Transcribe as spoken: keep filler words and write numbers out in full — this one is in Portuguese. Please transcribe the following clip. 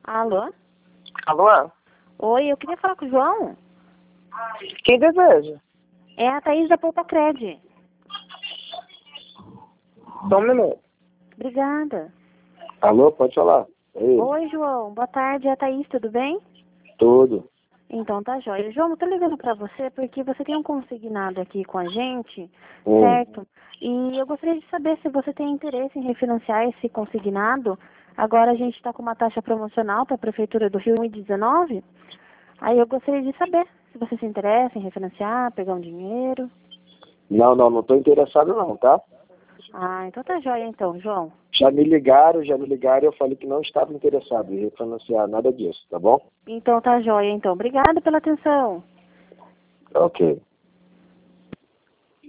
Alô? Alô? Oi, eu queria falar com o João. Quem deseja? É a Thaís da Poupa Cred. Só um minuto. Obrigada. Alô, pode falar. Ei, Oi, João. Boa tarde, é a Thaís, tudo bem? tudo. Então tá jóia. João, eu tô ligando pra você porque você tem um consignado aqui com a gente, Hum. certo? E eu gostaria de saber se você tem interesse em refinanciar esse consignado. Agora a gente está com uma taxa promocional para a Prefeitura do Rio dois mil e dezenove. Aí eu gostaria de saber se você se interessa em refinanciar, pegar um dinheiro. Não, não, não estou interessado não, tá? Ah, então tá jóia então, João. Já me ligaram, já me ligaram e eu falei que não estava interessado em refinanciar nada disso, tá bom? Então tá jóia então. Obrigada pela atenção. Ok.